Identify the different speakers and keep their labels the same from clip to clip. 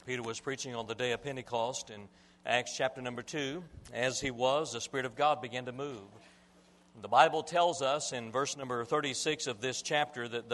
Speaker 1: Peter was preaching on the day of Pentecost in Acts chapter number 2. As he was, the Spirit of God began to move. The Bible tells us in verse number 36 of this chapter that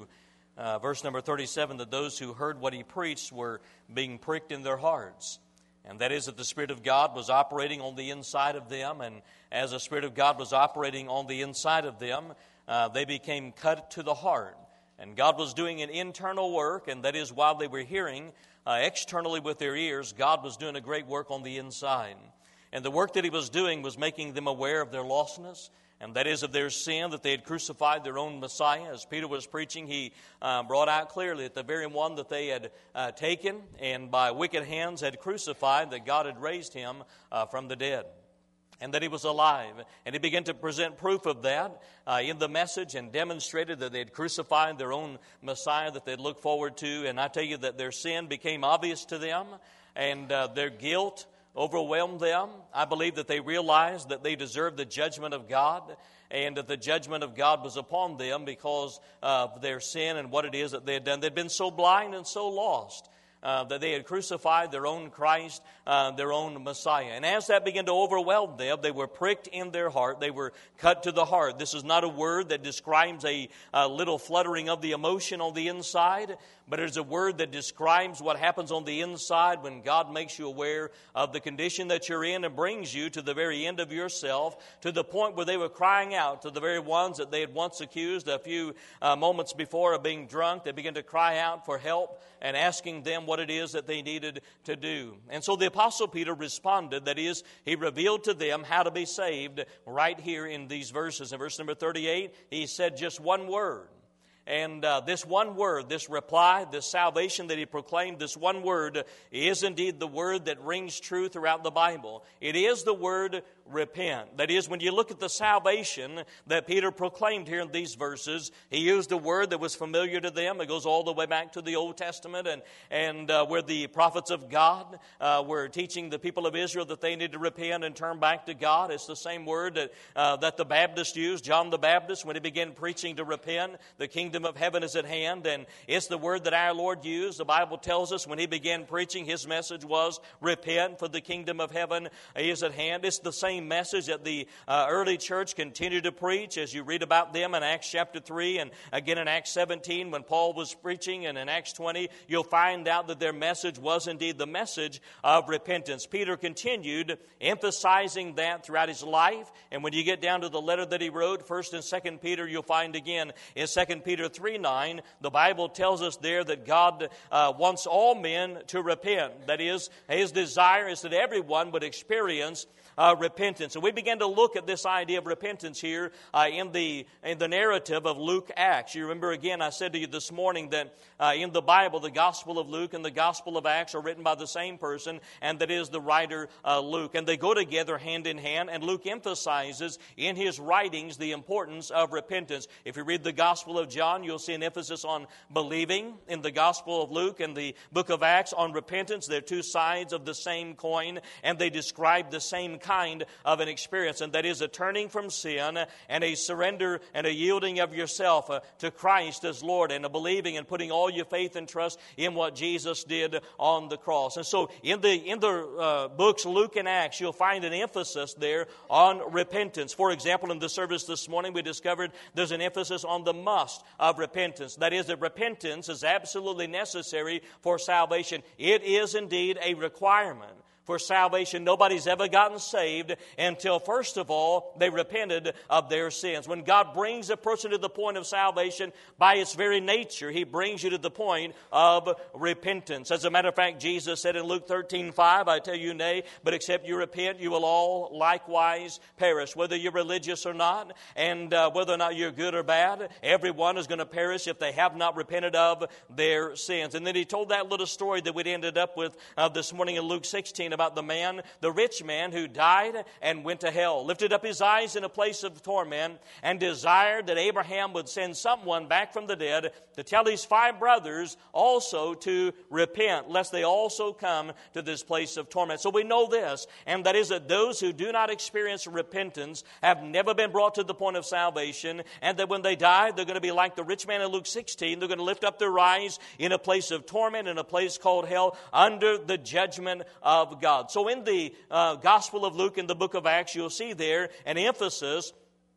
Speaker 1: verse number 37, that those who heard what he preached were being pricked in their hearts. And that is that the Spirit of God was operating on the inside of them. And as the Spirit of God was operating on the inside of them, they became cut to the heart. And God was doing an internal work, and that is while they were hearing externally with their ears, God was doing a great work on the inside. And the work that he was doing was making them aware of their lostness, and that is of their sin, that they had crucified their own Messiah. As Peter was preaching, he brought out clearly that the very one that they had taken and by wicked hands had crucified, that God had raised him from the dead, and that he was alive. And he began to present proof of that in the message and demonstrated that they had crucified their own Messiah that they'd looked forward to. And I tell you that their sin became obvious to them, and their guilt overwhelmed them. I believe that they realized that they deserved the judgment of God, and that the judgment of God was upon them because of their sin and what it is that they had done. They'd been so blind and so lost that they had crucified their own Christ, their own Messiah. And as that began to overwhelm them, they were pricked in their heart. They were cut to the heart. This is not a word that describes a little fluttering of the emotion on the inside, but it is a word that describes what happens on the inside when God makes you aware of the condition that you're in and brings you to the very end of yourself, to the point where they were crying out to the very ones that they had once accused a few moments before of being drunk. They began to cry out for help and asking them what it is that they needed to do. And so the Apostle Peter responded, that is, he revealed to them how to be saved right here in these verses. In verse number 38, he said just one word. And this one word, this reply, this salvation that he proclaimed, this one word is indeed the word that rings true throughout the Bible. It is the word repent. That is, when you look at the salvation that Peter proclaimed here in these verses, he used a word that was familiar to them. It goes all the way back to the Old Testament, and where the prophets of God were teaching the people of Israel that they need to repent and turn back to God. It's the same word that the Baptist used, John the Baptist, when he began preaching to repent. The kingdom of heaven is at hand, and it's the word that our Lord used. The Bible tells us when he began preaching, his message was repent, for the kingdom of heaven is at hand. It's the same message that the early church continued to preach, as you read about them in Acts chapter 3 and again in Acts 17 when Paul was preaching, and in Acts 20 you'll find out that their message was indeed the message of repentance. Peter continued emphasizing that throughout his life, and when you get down to the letter that he wrote, 1st and 2nd Peter, you'll find again in 2nd Peter 3:9, the Bible tells us there that God wants all men to repent. That is, his desire is that everyone would experience repentance. And we began to look at this idea of repentance here in the narrative of Luke Acts. You remember again, I said to you this morning that in the Bible, the Gospel of Luke and the Gospel of Acts are written by the same person, and that is the writer Luke. And they go together hand in hand, and Luke emphasizes in his writings the importance of repentance. If you read the Gospel of John, you'll see an emphasis on believing. In the Gospel of Luke and the book of Acts, on repentance. They're two sides of the same coin, and they describe the same kind of an experience, and that is a turning from sin and a surrender and a yielding of yourself to Christ as Lord, and a believing and putting all your faith and trust in what Jesus did on the cross. And so in the books Luke and Acts, you'll find an emphasis there on repentance. For example, in the service this morning, we discovered there's an emphasis on the must of repentance. That is, that repentance is absolutely necessary for salvation. It is indeed a requirement for salvation. Nobody's ever gotten saved until, first of all, they repented of their sins. When God brings a person to the point of salvation, by its very nature, He brings you to the point of repentance. As a matter of fact, Jesus said in Luke 13:5, I tell you, nay, but except you repent, you will all likewise perish. Whether you're religious or not, and whether or not you're good or bad, everyone is going to perish if they have not repented of their sins. And then He told that little story that we'd ended up with this morning in Luke 16 about the rich man who died and went to hell, lifted up his eyes in a place of torment, and desired that Abraham would send someone back from the dead to tell his 5 brothers also to repent, lest they also come to this place of torment. So we know this, and that is that those who do not experience repentance have never been brought to the point of salvation, and that when they die, they're going to be like the rich man in Luke 16. They're going to lift up their eyes in a place of torment, in a place called hell, under the judgment of God. So in the Gospel of Luke, in the book of Acts, you'll see there an emphasis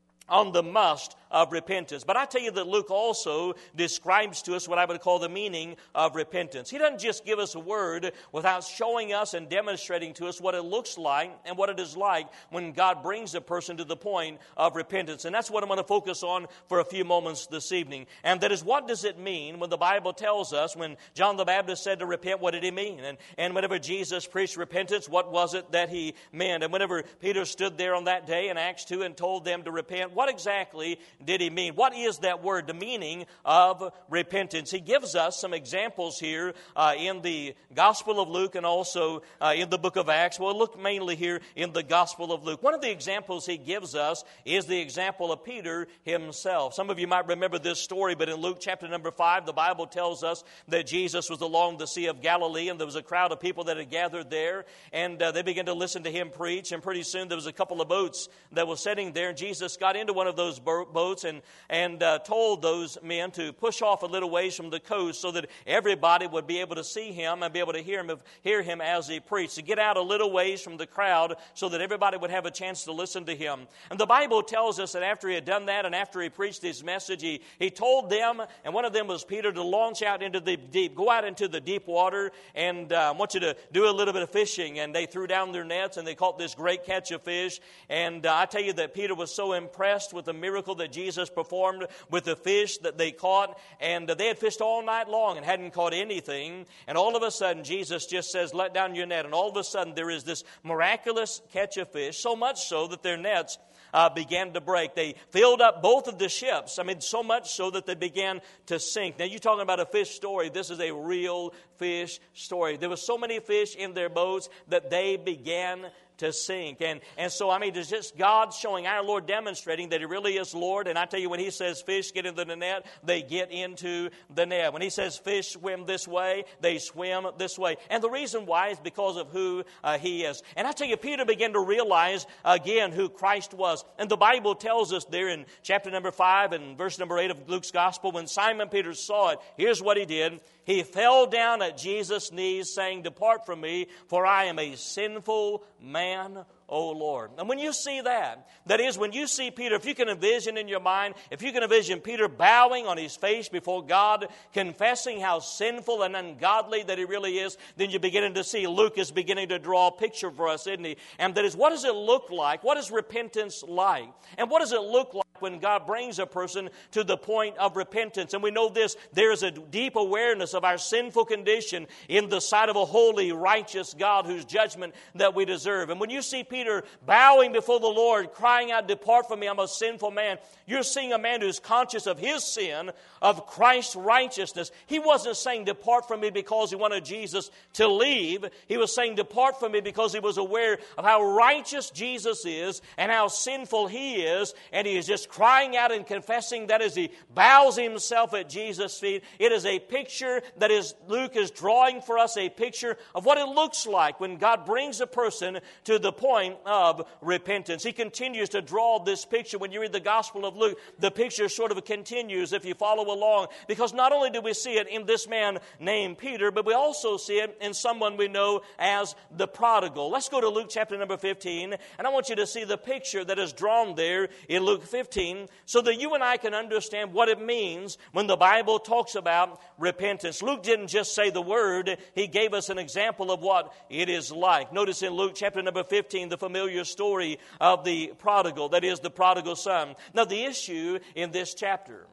Speaker 1: on the must of repentance. But I tell you that Luke also describes to us what I would call the meaning of repentance. He doesn't just give us a word without showing us and demonstrating to us what it looks like and what it is like when God brings a person to the point of repentance. And that's what I'm going to focus on for a few moments this evening. And that is, what does it mean when the Bible tells us, when John the Baptist said to repent, what did he mean? And whenever Jesus preached repentance, what was it that he meant? And whenever Peter stood there on that day in Acts 2 and told them to repent, what exactly did he mean? What is that word, the meaning of repentance? He gives us some examples here in the Gospel of Luke and also in the book of Acts. We'll look mainly here in the Gospel of Luke. One of the examples he gives us is the example of Peter himself. Some of you might remember this story, but in Luke chapter number 5, the Bible tells us that Jesus was along the Sea of Galilee, and there was a crowd of people that had gathered there, and they began to listen to him preach, and pretty soon there was a couple of boats that were sitting there, and Jesus got into one of those boats and told those men to push off a little ways from the coast so that everybody would be able to see him and be able to hear him as he preached, to get out a little ways from the crowd so that everybody would have a chance to listen to him. And the Bible tells us that after he had done that and after he preached his message, he told them, and one of them was Peter, to launch out into the deep, go out into the deep water, and I want you to do a little bit of fishing. And they threw down their nets and they caught this great catch of fish. And I tell you that Peter was so impressed with the miracle that Jesus performed with the fish that they caught, and they had fished all night long and hadn't caught anything, and all of a sudden Jesus just says, let down your net, and all of a sudden there is this miraculous catch of fish, so much so that their nets began to break. They filled up both of the ships, so much so that they began to sink. Now, you're talking about a fish story. This is a real fish story. There were so many fish in their boats that they began to sink. And so, it's just God showing, our Lord demonstrating that He really is Lord. And I tell you, when He says fish get into the net, they get into the net. When He says fish swim this way, they swim this way. And the reason why is because of who He is. And I tell you, Peter began to realize again who Christ was. And the Bible tells us there in chapter number 5 and verse number 8 of Luke's Gospel, when Simon Peter saw it, here's what he did. He fell down at Jesus' knees, saying, depart from me, for I am a sinful man, O Lord. And when you see that is, when you see Peter, if you can envision in your mind, if you can envision Peter bowing on his face before God, confessing how sinful and ungodly that he really is, then you're beginning to see Luke is beginning to draw a picture for us, isn't he? And that is, what does it look like? What is repentance like? And what does it look like when God brings a person to the point of repentance? And we know this, there is a deep awareness of our sinful condition in the sight of a holy, righteous God whose judgment that we deserve. And when you see Peter bowing before the Lord, crying out, depart from me, I'm a sinful man, you're seeing a man who's conscious of his sin, of Christ's righteousness. He wasn't saying depart from me because he wanted Jesus to leave. He was saying depart from me because he was aware of how righteous Jesus is and how sinful he is, and he is just crying out and confessing that as he bows himself at Jesus' feet. It is a picture that Luke is drawing for us, a picture of what it looks like when God brings a person to the point of repentance. He continues to draw this picture. When you read the Gospel of Luke, the picture sort of continues if you follow along, because not only do we see it in this man named Peter, but we also see it in someone we know as the prodigal. Let's go to Luke chapter number 15, and I want you to see the picture that is drawn there in Luke 15 so that you and I can understand what it means when the Bible talks about repentance. Luke didn't just say the word, he gave us an example of what it is like. Notice in Luke chapter number 15, the familiar story of the prodigal, that is the prodigal son. Now, the issue in this chapter,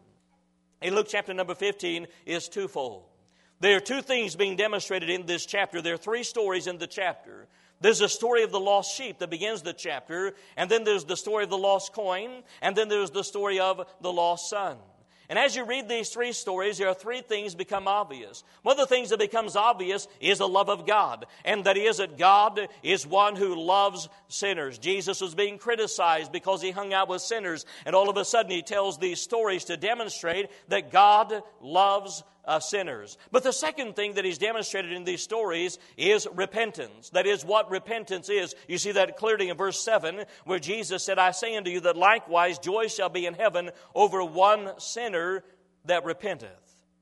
Speaker 1: in Luke chapter number 15, is twofold. There are two things being demonstrated in this chapter. There are three stories in the chapter. There's a story of the lost sheep that begins the chapter, and then there's the story of the lost coin, and then there's the story of the lost son. And as you read these three stories, there are three things become obvious. One of the things that becomes obvious is the love of God. And that is that God is one who loves sinners. Jesus was being criticized because he hung out with sinners. And all of a sudden he tells these stories to demonstrate that God loves sinners. But the second thing that he's demonstrated in these stories is repentance. That is what repentance is. You see that clearly in verse 7 where Jesus said, I say unto you that likewise joy shall be in heaven over one sinner that repenteth.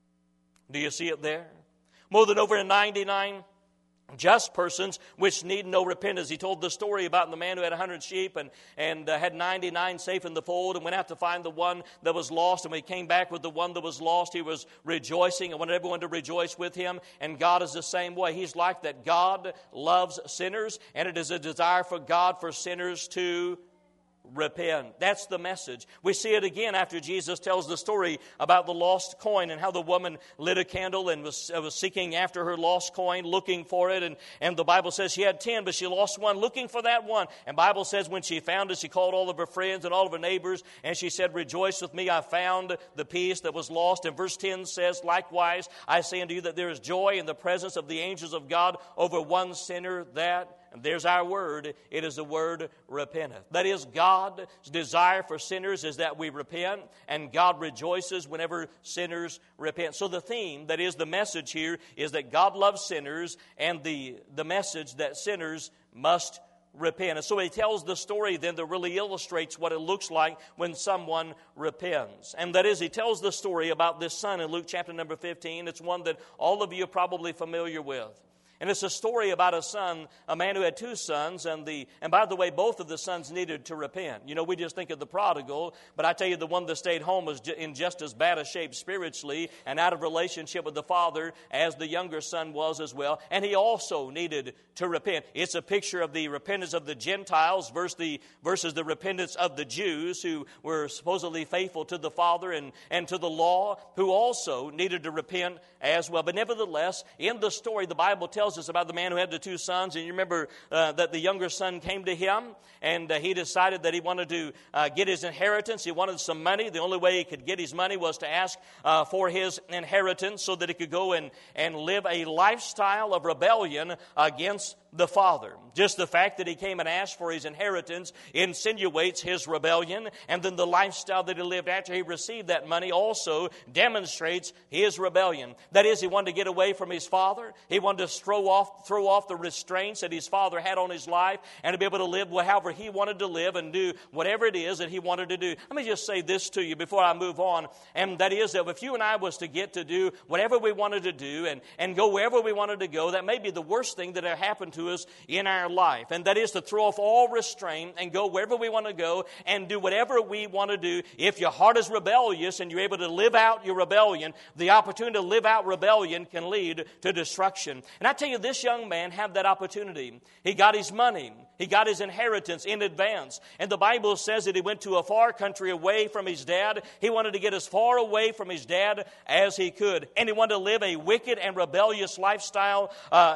Speaker 1: Do you see it there? More than over 99 just persons which need no repentance. He told the story about the man who had 100 sheep and had 99 safe in the fold and went out to find the one that was lost. And when he came back with the one that was lost, he was rejoicing and wanted everyone to rejoice with him. And God is the same way. He's like that. God loves sinners, and it is a desire for God for sinners to repent. That's the message. We see it again after Jesus tells the story about the lost coin and how the woman lit a candle and was seeking after her lost coin, looking for it. And the Bible says she had 10, but she lost one, looking for that one. And the Bible says when she found it, she called all of her friends and all of her neighbors, and she said, rejoice with me, I found the piece that was lost. And verse 10 says, likewise, I say unto you that there is joy in the presence of the angels of God over one sinner that, and there's our word, it is the word repenteth. That is, God's desire for sinners is that we repent, and God rejoices whenever sinners repent. So the theme, that is the message here, is that God loves sinners, and the message that sinners must repent. And so he tells the story then that really illustrates what it looks like when someone repents. And that is, he tells the story about this son in Luke chapter number 15. It's one that all of you are probably familiar with. And it's a story about a son, a man who had two sons, and by the way, both of the sons needed to repent. You know, we just think of the prodigal, but I tell you, the one that stayed home was in just as bad a shape spiritually and out of relationship with the father as the younger son was as well. And he also needed to repent. It's a picture of the repentance of the Gentiles versus the repentance of the Jews who were supposedly faithful to the father and to the law, who also needed to repent as well. But nevertheless, in the story, the Bible tells us about the man who had the two sons. And you remember that the younger son came to him, and he decided that he wanted to get his inheritance. He wanted some money. The only way he could get his money was to ask for his inheritance so that he could go and live a lifestyle of rebellion against the father. Just the fact that he came and asked for his inheritance insinuates his rebellion, and then the lifestyle that he lived after he received that money also demonstrates his rebellion. That is, he wanted to get away from his father. He wanted to throw off the restraints that his father had on his life and to be able to live however he wanted to live and do whatever it is that he wanted to do. Let me just say this to you before I move on, and that is that if you and I was to get to do whatever we wanted to do and go wherever we wanted to go, that may be the worst thing that ever happened to us in our life. And that is to throw off all restraint and go wherever we want to go and do whatever we want to do. If your heart is rebellious and you're able to live out your rebellion, the opportunity to live out rebellion can lead to destruction. And I tell you, this young man had that opportunity. He got his money. He got his inheritance in advance. And the Bible says that he went to a far country away from his dad. He wanted to get as far away from his dad as he could. And he wanted to live a wicked and rebellious lifestyle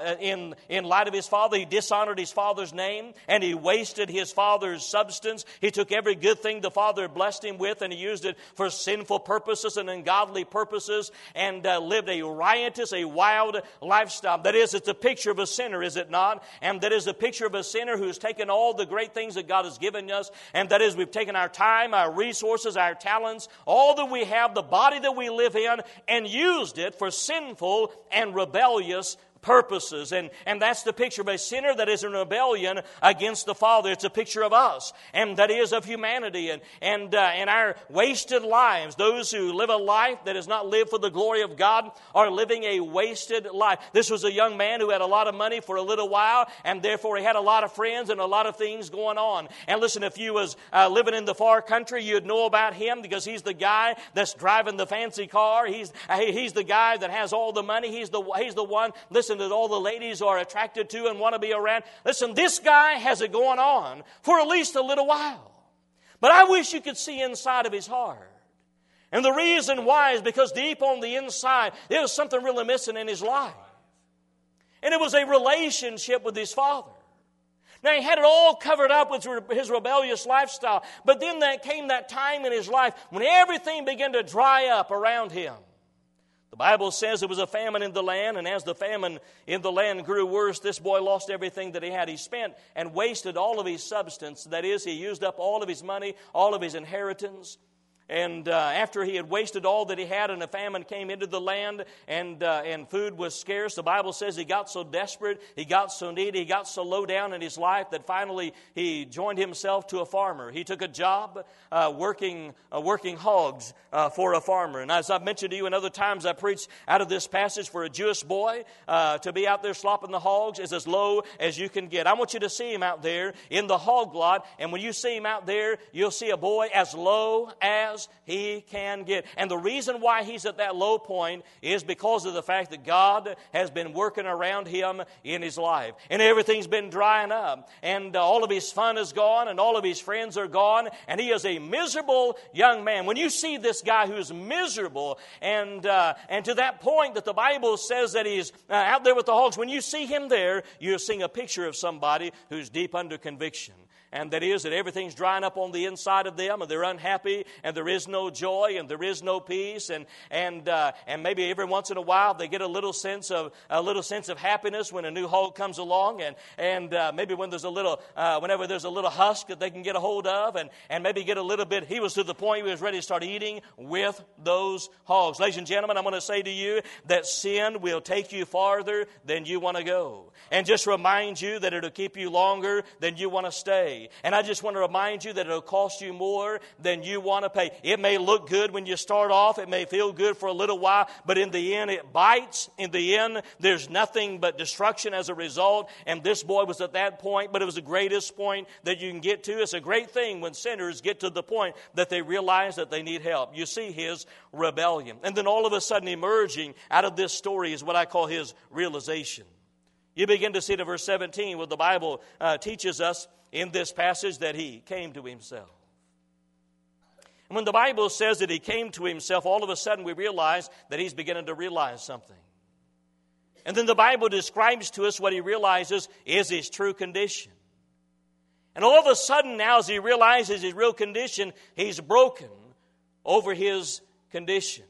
Speaker 1: in light of his father. He dishonored his father's name, and he wasted his father's substance. He took every good thing the father blessed him with, and he used it for sinful purposes and ungodly purposes, and lived a riotous, a wild lifestyle. That is, it's a picture of a sinner, is it not? And that is a picture of a sinner who's taken all the great things that God has given us, and that is, we've taken our time, our resources, our talents, all that we have, the body that we live in, and used it for sinful and rebellious purposes. And that's the picture of a sinner that is in rebellion against the Father. It's a picture of us, and that is of humanity and our wasted lives. Those who live a life that is not lived for the glory of God are living a wasted life. This was a young man who had a lot of money for a little while, and therefore he had a lot of friends and a lot of things going on. And listen, if you was living in the far country, you'd know about him because he's the guy that's driving the fancy car. He's the guy that has all the money. He's the one, listen, that all the ladies are attracted to and want to be around. Listen, this guy has it going on for at least a little while. But I wish you could see inside of his heart. And the reason why is because deep on the inside, there was something really missing in his life. And it was a relationship with his father. Now, he had it all covered up with his rebellious lifestyle. But then came that time in his life when everything began to dry up around him. The Bible says there was a famine in the land, and as the famine in the land grew worse, this boy lost everything that he had. He spent and wasted all of his substance. That is, he used up all of his money, all of his inheritance. And after he had wasted all that he had, and a famine came into the land, and food was scarce, the Bible says he got so desperate, he got so needy, he got so low down in his life that finally he joined himself to a farmer. He took a job working hogs for a farmer. And as I've mentioned to you in other times, I preached out of this passage, for a Jewish boy to be out there slopping the hogs is as low as you can get. I want you to see him out there in the hog lot, and when you see him out there, you'll see a boy as low as he can get. And the reason why he's at that low point is because of the fact that God has been working around him in his life. And everything's been drying up. And all of his fun is gone, and all of his friends are gone, and he is a miserable young man. When you see this guy who's miserable, and to that point that the Bible says that he's out there with the hogs, when you see him there, you're seeing a picture of somebody who's deep under conviction. And that is that everything's drying up on the inside of them, and they're unhappy, and there is no joy, and there is no peace, and maybe every once in a while they get a little sense of happiness when a new hog comes along, and maybe when there's whenever there's a little husk that they can get a hold of, and maybe get a little bit. He was to the point he was ready to start eating with those hogs. Ladies and gentlemen, I'm going to say to you that sin will take you farther than you want to go, and just remind you that it'll keep you longer than you want to stay. And I just want to remind you that it'll cost you more than you want to pay. It may look good when you start off. It may feel good for a little while. But in the end, it bites. In the end, there's nothing but destruction as a result. And this boy was at that point, but it was the greatest point that you can get to. It's a great thing when sinners get to the point that they realize that they need help. You see his rebellion. And then all of a sudden, emerging out of this story is what I call his realization. You begin to see to verse 17 where the Bible teaches us in this passage that he came to himself. And when the Bible says that he came to himself, all of a sudden we realize that he's beginning to realize something. And then the Bible describes to us what he realizes is his true condition. And all of a sudden now, as he realizes his real condition, he's broken over his condition.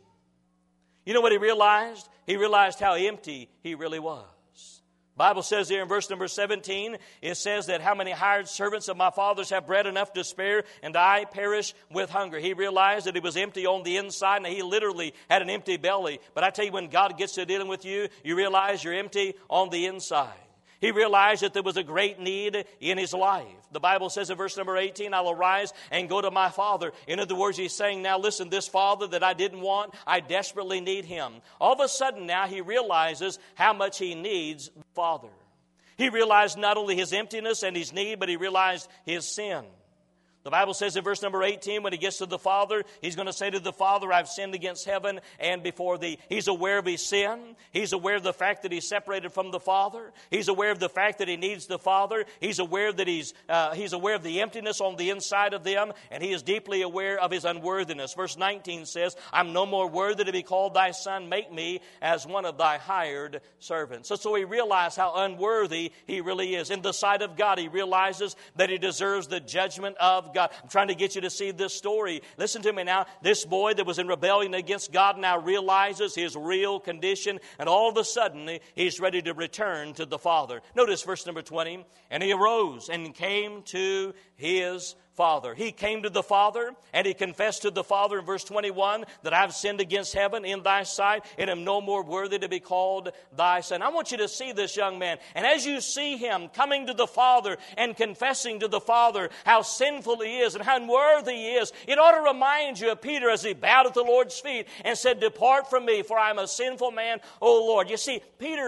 Speaker 1: You know what he realized? He realized how empty he really was. The Bible says here in verse number 17, it says that how many hired servants of my father's have bread enough to spare, and I perish with hunger. He realized that he was empty on the inside, and he literally had an empty belly. But I tell you, when God gets to dealing with you, you realize you're empty on the inside. He realized that there was a great need in his life. The Bible says in verse number 18, I'll arise and go to my father. In other words, he's saying, now listen, this father that I didn't want, I desperately need him. All of a sudden now he realizes how much he needs the Father. He realized not only his emptiness and his need, but he realized his sin. The Bible says in verse number 18, when he gets to the Father, he's going to say to the Father, I've sinned against heaven and before thee. He's aware of his sin. He's aware of the fact that he's separated from the Father. He's aware of the fact that he needs the Father. He's aware that he's aware of the emptiness on the inside of them, and he is deeply aware of his unworthiness. Verse 19 says, I'm no more worthy to be called thy son. Make me as one of thy hired servants. So he realized how unworthy he really is. In the sight of God, he realizes that he deserves the judgment of God. I'm trying to get you to see this story. Listen to me now. This boy that was in rebellion against God now realizes his real condition, and all of a sudden he's ready to return to the Father. Notice verse number 20. And he arose and came to his Father. He came to the Father, and he confessed to the Father in verse 21 that I've sinned against heaven in thy sight, and am no more worthy to be called thy son. I want you to see this young man. And as you see him coming to the Father and confessing to the Father how sinful he is and how unworthy he is, it ought to remind you of Peter as he bowed at the Lord's feet and said, depart from me, for I am a sinful man, O Lord. You see,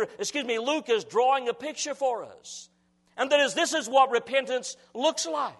Speaker 1: Luke is drawing a picture for us. And that is, this is what repentance looks like.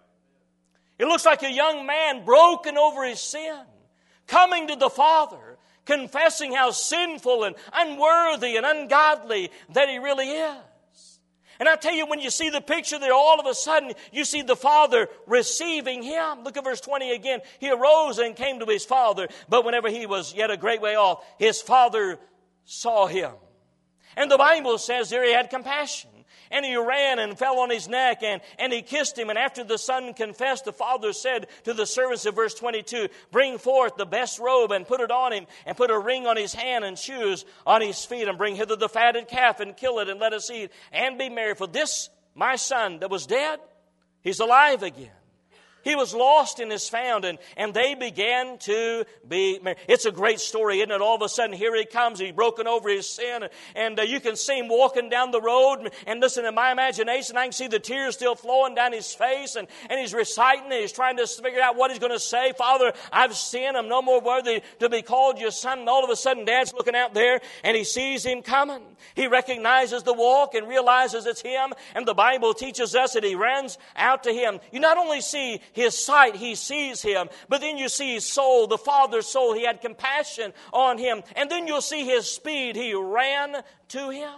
Speaker 1: It looks like a young man broken over his sin, coming to the Father, confessing how sinful and unworthy and ungodly that he really is. And I tell you, when you see the picture there, all of a sudden you see the Father receiving him. Look at verse 20 again. He arose and came to his father, but whenever he was yet a great way off, his father saw him. And the Bible says there he had compassion. And he ran and fell on his neck, and he kissed him. And after the son confessed, the father said to the servants of verse 22, bring forth the best robe and put it on him, and put a ring on his hand and shoes on his feet, and bring hither the fatted calf and kill it, and let us eat and be merry. For this my son that was dead, he's alive again. He was lost and is found, and they began to be married. It's a great story, isn't it? All of a sudden, here he comes. He's broken over his sin, and you can see him walking down the road. And listen, in my imagination, I can see the tears still flowing down his face, and he's reciting, and he's trying to figure out what he's going to say. Father, I've sinned. I'm no more worthy to be called your son. And all of a sudden, Dad's looking out there, and he sees him coming. He recognizes the walk and realizes it's him, and the Bible teaches us that he runs out to him. You not only see his sight, he sees him, but then you see his soul, the father's soul. He had compassion on him. And then you'll see his speed. He ran to him.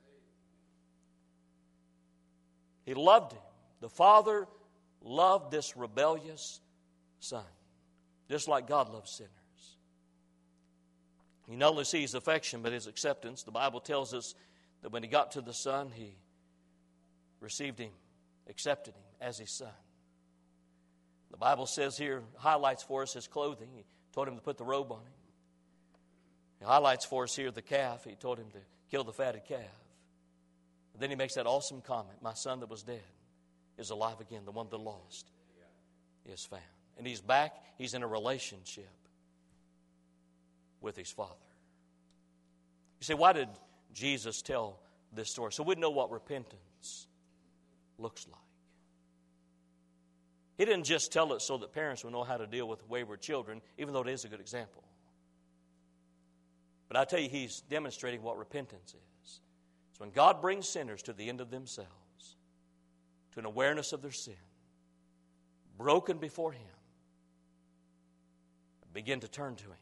Speaker 1: He loved him. The father loved this rebellious son, just like God loves sinners. He not only sees affection, but his acceptance. The Bible tells us that when he got to the son, he received him, accepted him as his son. The Bible says here, highlights for us his clothing. He told him to put the robe on him. He highlights for us here the calf. He told him to kill the fatted calf. But then he makes that awesome comment, my son that was dead is alive again. The one that lost is found. And he's back. He's in a relationship with his Father. You say, why did Jesus tell this story? So we'd know what repentance looks like. He didn't just tell it so that parents would know how to deal with wayward children, even though it is a good example. But I tell you, he's demonstrating what repentance is. It's when God brings sinners to the end of themselves, to an awareness of their sin, broken before him, begin to turn to him,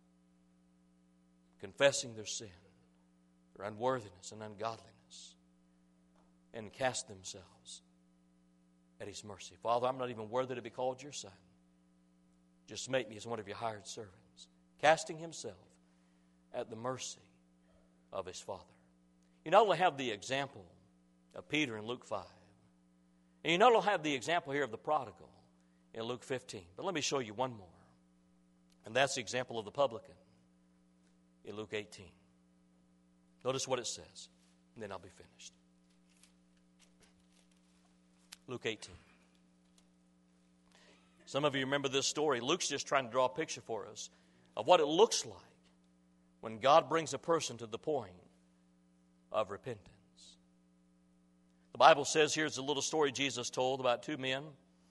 Speaker 1: confessing their sin, their unworthiness and ungodliness, and cast themselves at his mercy. Father, I'm not even worthy to be called your son. Just make me as one of your hired servants. Casting himself at the mercy of his Father. You not only have the example of Peter in Luke 5, and you not only have the example here of the prodigal in Luke 15, but let me show you one more. And that's the example of the publican in Luke 18. Notice what it says, and then I'll be finished. Luke 18. Some of you remember this story. Luke's just trying to draw a picture for us of what it looks like when God brings a person to the point of repentance. The Bible says here's a little story Jesus told about two men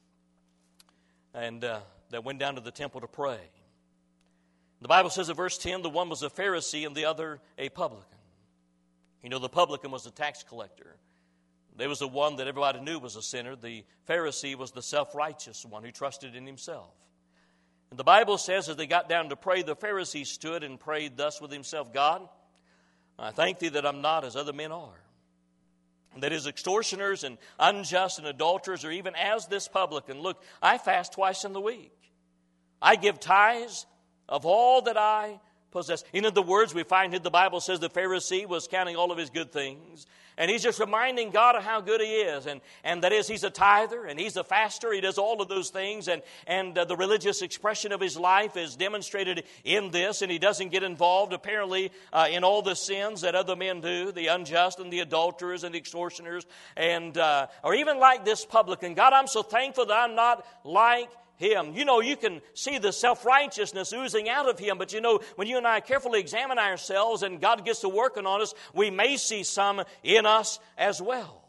Speaker 1: and that went down to the temple to pray. The Bible says in verse 10, the one was a Pharisee and the other a publican. You know, the publican was a tax collector. There was the one that everybody knew was a sinner. The Pharisee was the self-righteous one who trusted in himself. And the Bible says as they got down to pray, the Pharisee stood and prayed thus with himself, God, I thank thee that I'm not as other men are. That is extortioners and unjust and adulterers, or even as this publican. Look, I fast twice in the week. I give tithes of all that I possess. In other words, we find that the Bible says the Pharisee was counting all of his good things. And he's just reminding God of how good he is. And that is, he's a tither and he's a faster. He does all of those things. And the religious expression of his life is demonstrated in this. And he doesn't get involved, apparently, in all the sins that other men do, the unjust and the adulterers and the extortioners. Or even like this publican. God, I'm so thankful that I'm not like him. You know, you can see the self-righteousness oozing out of him, but you know, when you and I carefully examine ourselves and God gets to working on us, we may see some in us as well.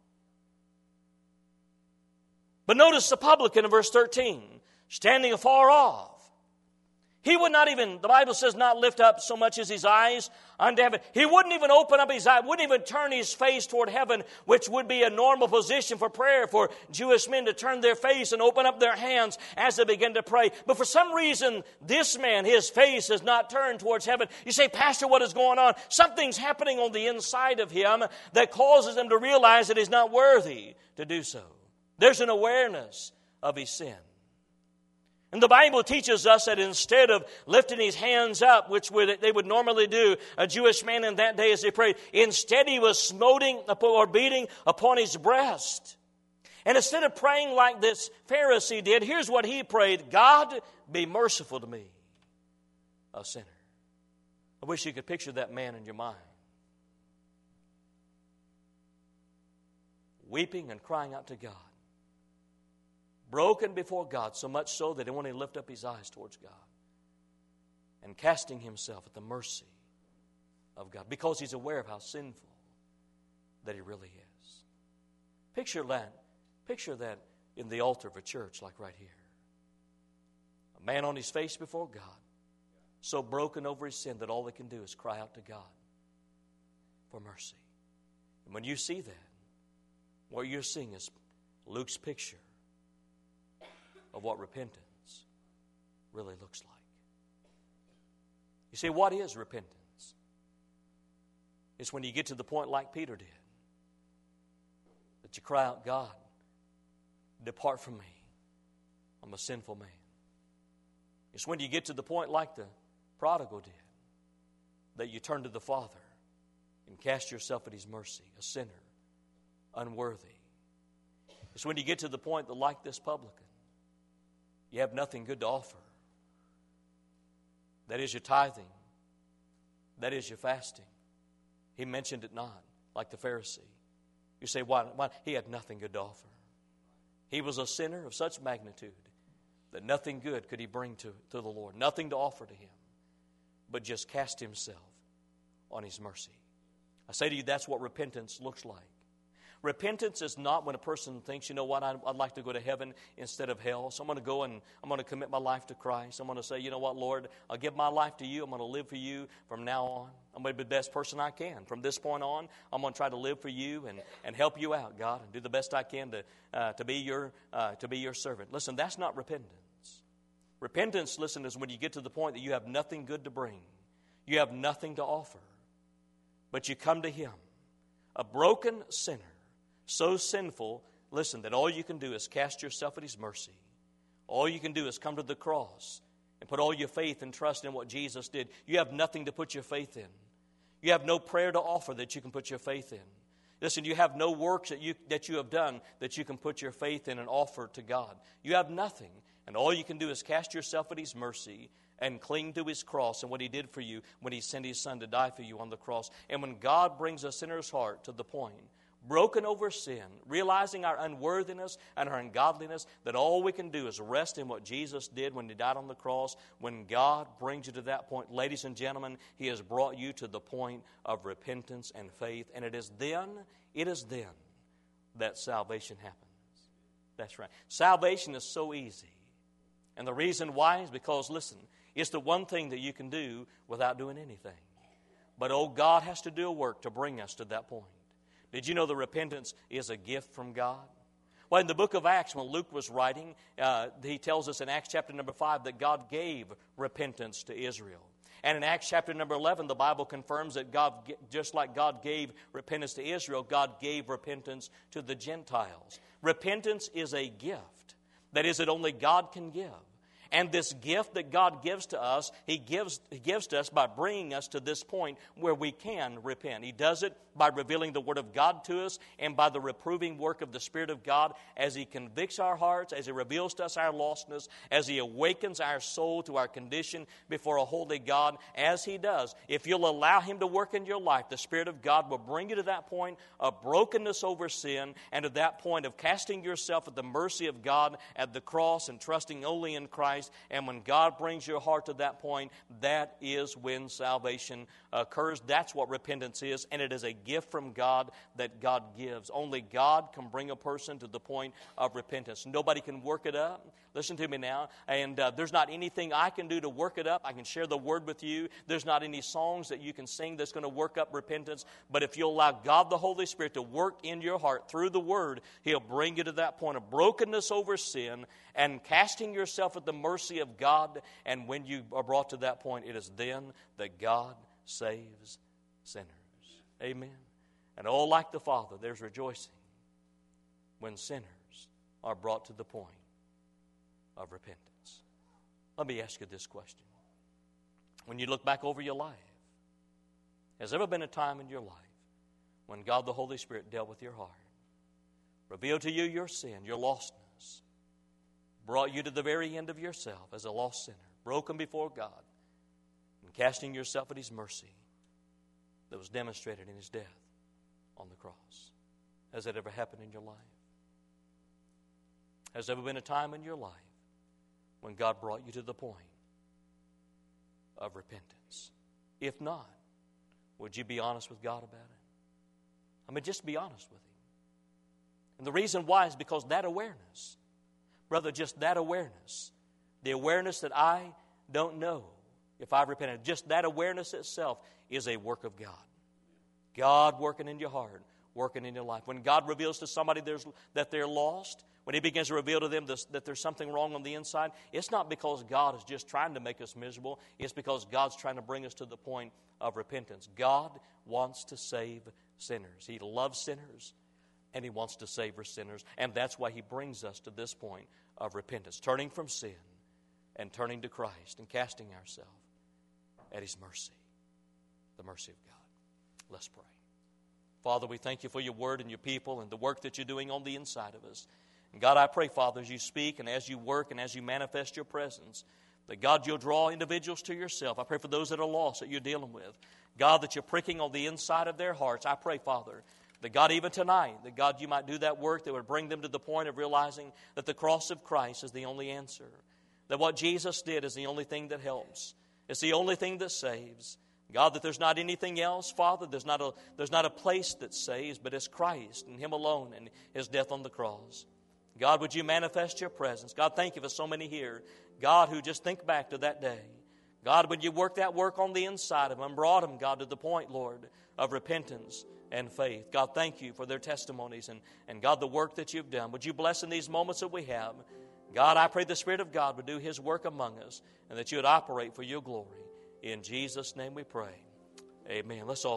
Speaker 1: But notice the publican in verse 13, standing afar off. He would not even, the Bible says, not lift up so much as his eyes unto heaven. He wouldn't even open up his eye, wouldn't even turn his face toward heaven, which would be a normal position for prayer for Jewish men to turn their face and open up their hands as they begin to pray. But for some reason, this man, his face is not turned towards heaven. You say, Pastor, what is going on? Something's happening on the inside of him that causes him to realize that he's not worthy to do so. There's an awareness of his sin. And the Bible teaches us that instead of lifting his hands up, which they would normally do, a Jewish man in that day as they prayed, instead he was smoting or beating upon his breast. And instead of praying like this Pharisee did, here's what he prayed: God, be merciful to me, a sinner. I wish you could picture that man in your mind, weeping and crying out to God, broken before God, so much so that he won't even lift up his eyes towards God, and casting himself at the mercy of God because he's aware of how sinful that he really is. Picture that in the altar of a church like right here. A man on his face before God, so broken over his sin that all they can do is cry out to God for mercy. And when you see that, what you're seeing is Luke's picture of what repentance really looks like. You see, what is repentance? It's when you get to the point like Peter did, that you cry out, God, depart from me, I'm a sinful man. It's when you get to the point like the prodigal did, that you turn to the Father and cast yourself at his mercy, a sinner, unworthy. It's when you get to the point that like this publican, you have nothing good to offer. That is your tithing. That is your fasting. He mentioned it not, like the Pharisee. You say, why? He had nothing good to offer. He was a sinner of such magnitude that nothing good could he bring to the Lord, nothing to offer to him, but just cast himself on his mercy. I say to you, that's what repentance looks like. Repentance is not when a person thinks, you know what, I'd like to go to heaven instead of hell, so I'm going to go and I'm going to commit my life to Christ. I'm going to say, you know what, Lord, I'll give my life to you. I'm going to live for you from now on. I'm going to be the best person I can. From this point on, I'm going to try to live for you and help you out, God, and do the best I can to be your servant. Listen, that's not repentance. Repentance, listen, is when you get to the point that you have nothing good to bring. You have nothing to offer. But you come to Him, a broken sinner, so sinful, listen, that all you can do is cast yourself at His mercy. All you can do is come to the cross and put all your faith and trust in what Jesus did. You have nothing to put your faith in. You have no prayer to offer that you can put your faith in. Listen, you have no works that you have done that you can put your faith in and offer to God. You have nothing. And all you can do is cast yourself at His mercy and cling to His cross and what He did for you when He sent His Son to die for you on the cross. And when God brings a sinner's heart to the point, broken over sin, realizing our unworthiness and our ungodliness, that all we can do is rest in what Jesus did when He died on the cross. When God brings you to that point, ladies and gentlemen, He has brought you to the point of repentance and faith. And it is then that salvation happens. That's right. Salvation is so easy. And the reason why is because, listen, it's the one thing that you can do without doing anything. But, God has to do a work to bring us to that point. Did you know that repentance is a gift from God? Well, in the book of Acts, when Luke was writing, he tells us in Acts chapter number 5 that God gave repentance to Israel. And in Acts chapter number 11, the Bible confirms that God, just like God gave repentance to Israel, God gave repentance to the Gentiles. Repentance is a gift. That is, that only God can give. And this gift that God gives to us, He gives to us by bringing us to this point where we can repent. He does it by revealing the Word of God to us and by the reproving work of the Spirit of God as He convicts our hearts, as He reveals to us our lostness, as He awakens our soul to our condition before a holy God. As He does, if you'll allow Him to work in your life, the Spirit of God will bring you to that point of brokenness over sin and to that point of casting yourself at the mercy of God at the cross and trusting only in Christ. And when God brings your heart to that point, that is when salvation occurs. That's what repentance is, and it is a gift from God that God gives. Only God can bring a person to the point of repentance. Nobody can work it up. Listen to me now. And there's not anything I can do to work it up. I can share the Word with you. There's not any songs that you can sing that's going to work up repentance. But if you'll allow God the Holy Spirit to work in your heart through the Word, He'll bring you to that point of brokenness over sin and casting yourself at the mercy of God. And when you are brought to that point, it is then that God saves sinners. Amen. And oh, like the Father, there's rejoicing when sinners are brought to the point of repentance. Let me ask you this question. When you look back over your life, has there ever been a time in your life when God the Holy Spirit dealt with your heart, revealed to you your sin, your lostness, brought you to the very end of yourself as a lost sinner, broken before God, and casting yourself at His mercy that was demonstrated in His death on the cross? Has that ever happened in your life? Has there ever been a time in your life when God brought you to the point of repentance? If not, would you be honest with God about it? I mean, just be honest with Him. And the reason why is because that awareness, brother, just that awareness, the awareness that I don't know if I've repented, just that awareness itself is a work of God. God working in your heart, working in your life. When God reveals to somebody that they're lost, when He begins to reveal to them that there's something wrong on the inside, it's not because God is just trying to make us miserable. It's because God's trying to bring us to the point of repentance. God wants to save sinners. He loves sinners, and He wants to save us sinners. And that's why He brings us to this point of repentance, turning from sin and turning to Christ and casting ourselves at His mercy, the mercy of God. Let's pray. Father, we thank You for Your word and Your people and the work that You're doing on the inside of us. And God, I pray, Father, as You speak and as You work and as You manifest Your presence, that God, You'll draw individuals to Yourself. I pray for those that are lost that You're dealing with. God, that You're pricking on the inside of their hearts. I pray, Father, that God, even tonight, that God, You might do that work that would bring them to the point of realizing that the cross of Christ is the only answer. That what Jesus did is the only thing that helps. It's the only thing that saves. God, that there's not anything else, Father. There's not a place that saves, but it's Christ and Him alone and His death on the cross. God, would You manifest Your presence? God, thank You for so many here, God, who just think back to that day. God, would You work that work on the inside of them and brought them, God, to the point, Lord, of repentance and faith. God, thank You for their testimonies and God, the work that You've done. Would You bless in these moments that we have? God, I pray the Spirit of God would do His work among us and that You would operate for Your glory. In Jesus' name we pray. Amen. Let's all